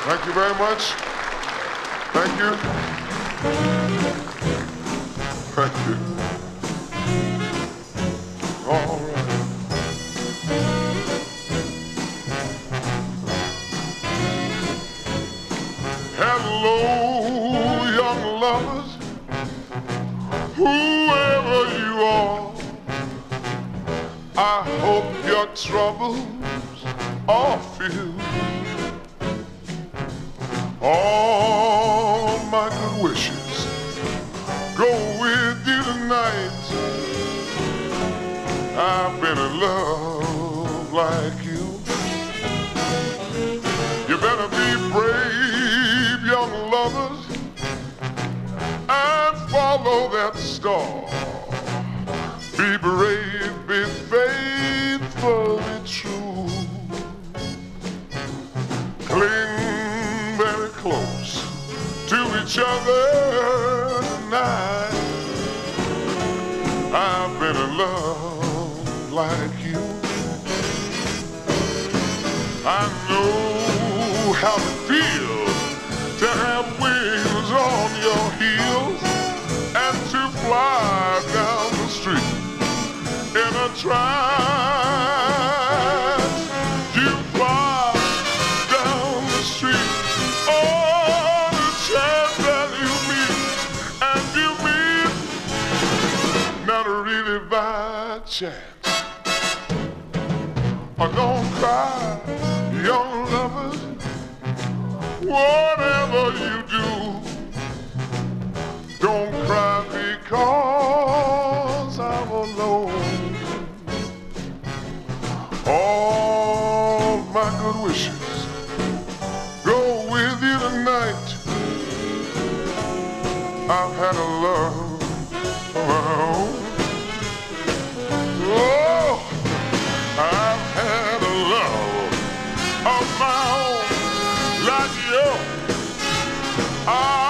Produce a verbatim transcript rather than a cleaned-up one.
Thank you very much. Thank you. Thank you. All right. Hello, young lovers, whoever you are. I hope your troubles are filled. All my good wishes go with you tonight. I've been in love like you. You better be brave, young lovers, and follow that star. Be brave, be faithfully true. Cling very close to each other tonight. I've been in love like you. I know how it feels to have wings on your heels and to fly down the street in a trance. You fly down the street on a chance that you meet, and you meet not really by chance. Oh, don't cry, young lovers, whatever you do, don't cry because I'm alone. All my good wishes go with you tonight. I've had a love of my own. Oh, I've had a love of my own like you. I